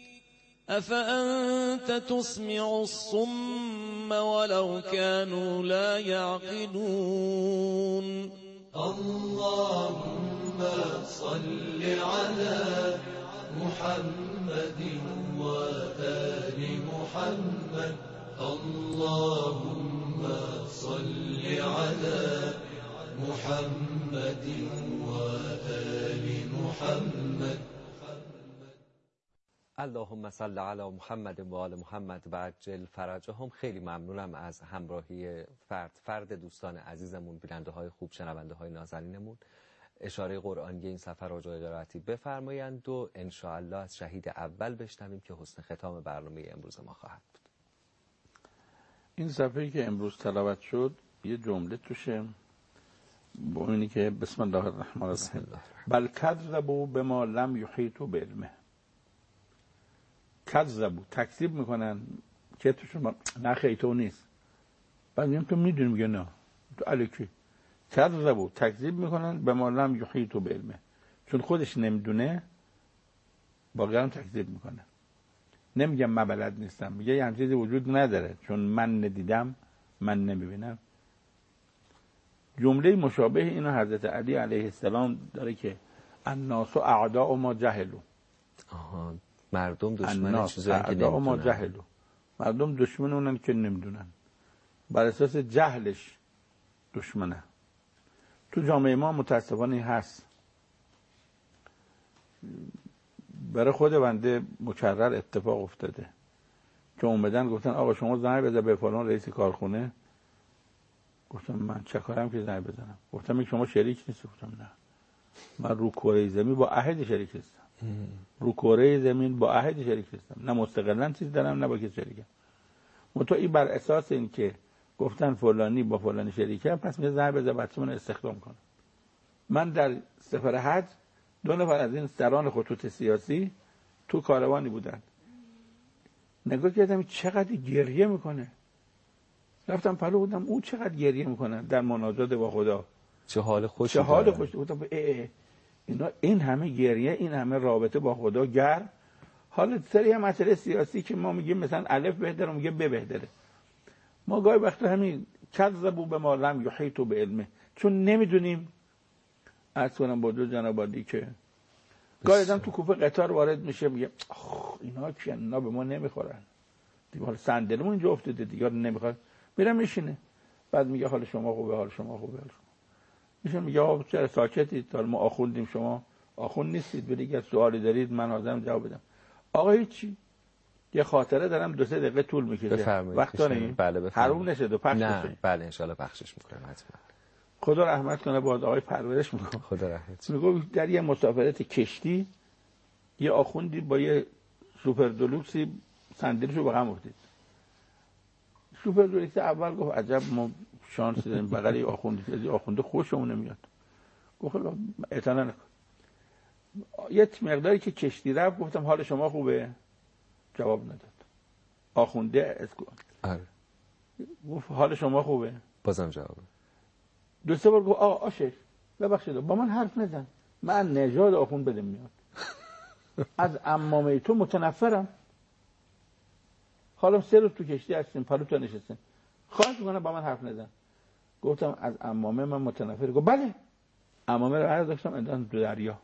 أفأنت تسمع الصم ولو كانوا لا يعقلون اللهم صل على محمد وآل محمد اللهم صل على محمد وآل محمد اللهم صل علی محمد و آل محمد و عجل فرجهم. خیلی ممنونم از همراهی فرد فرد دوستان عزیزمون، بیننده های خوب، شنونده های نازنینمون. اشاره قرآنی این سفر راجع قرائتی بفرمایند و انشاءالله از شهید اول بشنویم که حسن ختام برنامه امروز ما خواهد بود. این صفحه‌ای که امروز تلاوت شد یه جمله توشه با اینی که بسم الله الرحمن الرحیم بل کذبوا بما لم یحیطوا بعلمه. کذبوا تکذیب میکنن که توشون نه خیتو نیست، بعد میگم تو میدونی، میگه نه تو الکی. کذبوا تکذیب میکنن بما لم یحیطوا بعلمه، چون خودش نمیدونه باقی هم تکذیب میکنه. نمیگم من بلد نیستم، میگه یه همچین چیزی وجود نداره چون من ندیدم، من نمیبینم. جمله مشابه اینو حضرت علی علیه السلام داره که الناس اعداء ما جهلوا. آها، مردم دشمن چیزایی که نمیدونن. ما نمیدونن. جهلوا، مردم دشمن اونن که نمیدونن، بر اساس جهلش دشمنه. تو جامعه ما متاسفانه هست. برای خود بنده مکرر اتفاق افتاده که اومدن گفتن آقا شما زنگ بزن به فلان رئیس کارخونه. گفتم من چه کارم که زنگ بزنم؟ گفتم شما شریک نیستی؟ گفتم نه، من رو کره زمین با عهد شریک هستم. رو کره زمین با عهد شریک هستم، نه مستقلا چیز دارم نه با کسی شریکم. متو این بر اساس این که گفتن فلانی با فلانی شریکه، پس میگه زنگ بزن بچه من استخدام کنم. من در سفر حج دو نفر از این سران خطوط سیاسی تو کاروانی بودن. نگاه کردم چقدر گریه میکنه. رفتم پلو بودم اون چقدر گریه میکنه در مناجات با خدا. چه حال خوشی چه حال خوشی. بودم ای اینا این همه گریه، این همه رابطه با خدا گرم. حالا سری هم مسئله سیاسی که ما میگیم مثلا الف بهتره، میگه ب بهتره. ما گاهی وقتا همین کذبوا بما لم یحیطوا بعلمه، چون نمیدونیم. از کنم با دو جناب عالی که گاهی آدم تو کوپه قطار وارد میشه میگه اینا کیه، اینا به ما نمیخورن، دیگه صندلیمون اینجا افتاده دیگه نمیخواد، میرم میشینه. بعد میگه حال شما خوبه، حال شما خوبه، حال شما میشه. میگه آقا چرا ساکتید؟ حالا ما آخوندیم شما آخوند نیستید، ولی اگه سوالی دارید من حاضرم جواب بدم. آقا هیچی، یه خاطره دارم دو سه دقیقه طول میکشه، وقت داریم؟ بله حروم نشه دو پخش نه بشه. بله ان شاء الله پخشش میکنم حتما. خدا رحمت کنه باز آقای پرورش میکنه. خدا رحمت. میگه در یه مسافرت کشتی یه آخوندی با یه سوپر دلوکسی صندلیشو به هم افتاد. سوپر دلوکس اول گفت عجب ما شانس داریم بغل یه آخوندی، از آخونده خوشمون نمیاد. گفت اعتنا نکن. یه مقداری که کشتی رفت گفتم حال شما خوبه؟ جواب نداد. آخونده اسکو. آره. گفت حال شما خوبه؟ بازم جواب. دو سه بار گفت آقا آشه ببخشید با من حرف نزن، من نژاد آخوند بدم میاد. از عمامه تو متنفرم. حالا سه روز تو کشتی هستیم، پلو تو نشستیم، خواهش میکنم با من حرف نزن. گفتم از عمامه من متنفرم. گفت بله. عمامه رو عرض داشتم انداختم تو دریا.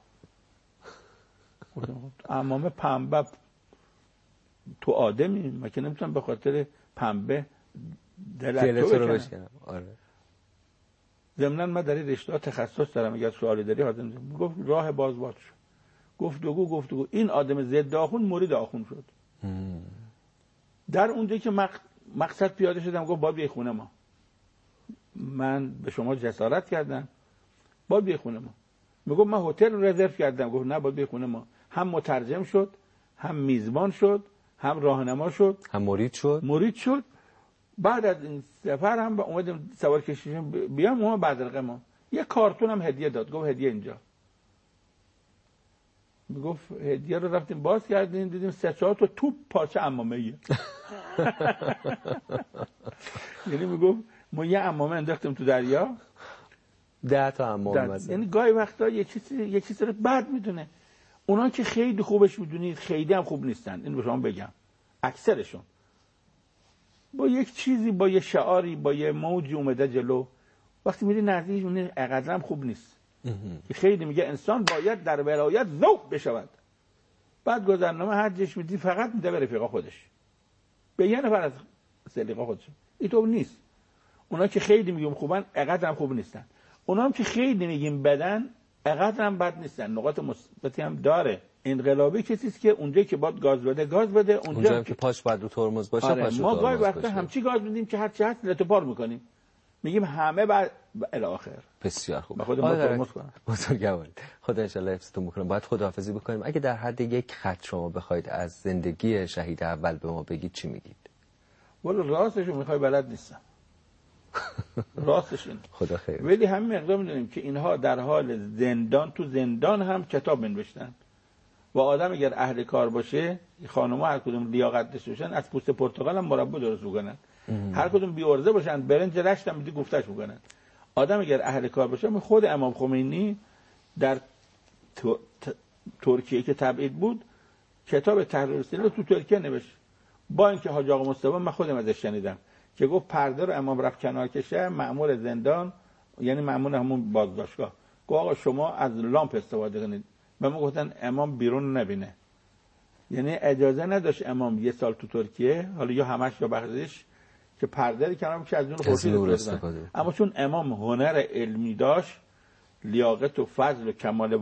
گفتم عمامه پنبه تو آدمی، من که نمیتونم به خاطر پنبه دلت تو رو بشکنم. آره. ضمناً من در این رشته تخصص دارم، اگر سوالی داری حاضر میشم. گفت راه باز باز شد. گفتگو گفتگو این آدم ضد آخوند مرید آخوند شد. هم. در اونجایی که مق... مقصد پیاده شدم گفت باید بیای خونه ما. من به شما جسارت کردم، باید بیای خونه ما. میگم من هتل رزرو کردم. گفت نه باید بیای خونه ما. هم مترجم شد، هم میزبان شد، هم راهنما شد، هم مرید شد. مرید شد. بعد از این سفر هم با اومدم سوار کشیشم بیام اون بعد ما یه کارتون هم هدیه داد. گفت هدیه اینجا. میگفت هدیه رو رفتیم باز کردیم دیدیم سه چهار تا توپ پارچه عمامه‌ایه. یعنی میگفت ما یه عمامه انداختیم تو دریا، ده تا عمامه مثلا. یعنی گاهی وقتا یه چیزی یه چیزی رو بد میدونه. اونا که خیلی خوبش میدونید خیلی هم خوب نیستن، این به شما بگم. اکثرشون با یک چیزی، با یه شعاری، با یه موجی اومده جلو، وقتی میری نزدیکش میبینی اقدرم خوب نیست. خیلی میگه انسان باید در ولایت ذوق بشود، بعد گذرنامه هر جش میدی فقط میده به رفیقا خودش، به یه نفر از سلیقا خودش. اینطور نیست. اونا که خیلی میگیم خوبن اقدرم خوب نیستن، اونا هم که خیلی میگیم بدن اقدرم بد نیستن، نقاط مثبتی هم داره. انقلابی کسیست که اونجایی که باید گاز بده گاز بده، اونجا اونجا هم که پاش باید رو ترمز باشه آره پاش رو ما گاهی ترمز وقتا باشه. همچی گاز میدیم که هر چی هست لتو پار میکنیم، میگیم همه بعد الی آخر. بسیار خوب. به خود ما ترمز کنم. بزرگوار خدا ان شاء الله حفظتون میکنه. باید خداحافظی بکنیم. اگه در حد یک خط شما بخواید از زندگی شهید اول به ما بگید چی میگید؟ ولی راستش رو میخوای بلد نیستم. راستش این. خدا خیر. ولی همین مقدار میدونیم که اینها در حال زندان، تو زندان هم کتاب بنوشتن و آدم اگر اهل کار باشه، خانم‌ها هر کدوم لیاقت داشته باشن از پوست پرتقال هم مربا درست می‌کنن، هر کدوم بی عرضه باشن برنج رشت هم میدی گفتش می‌کنن. آدم اگر اهل کار باشه، خود امام خمینی در ترکیه که تبعید بود کتاب تحریر سیل تو ترکیه نوشت، با اینکه حاج آقا مصطفی من خودم ازش شنیدم که گفت پرده رو امام رفت کنار کشه، مأمور زندان یعنی مأمور همون بازداشتگاه گفت آقا شما از لامپ استفاده کنید، به ما گفتن امام بیرون نبینه. یعنی اجازه نداشت امام یه سال تو ترکیه، حالا یا همش یا بخشش، که پرده رو کنار که از اون خورشید استفاده. اما چون امام هنر علمی داشت، لیاقت و فضل و کمال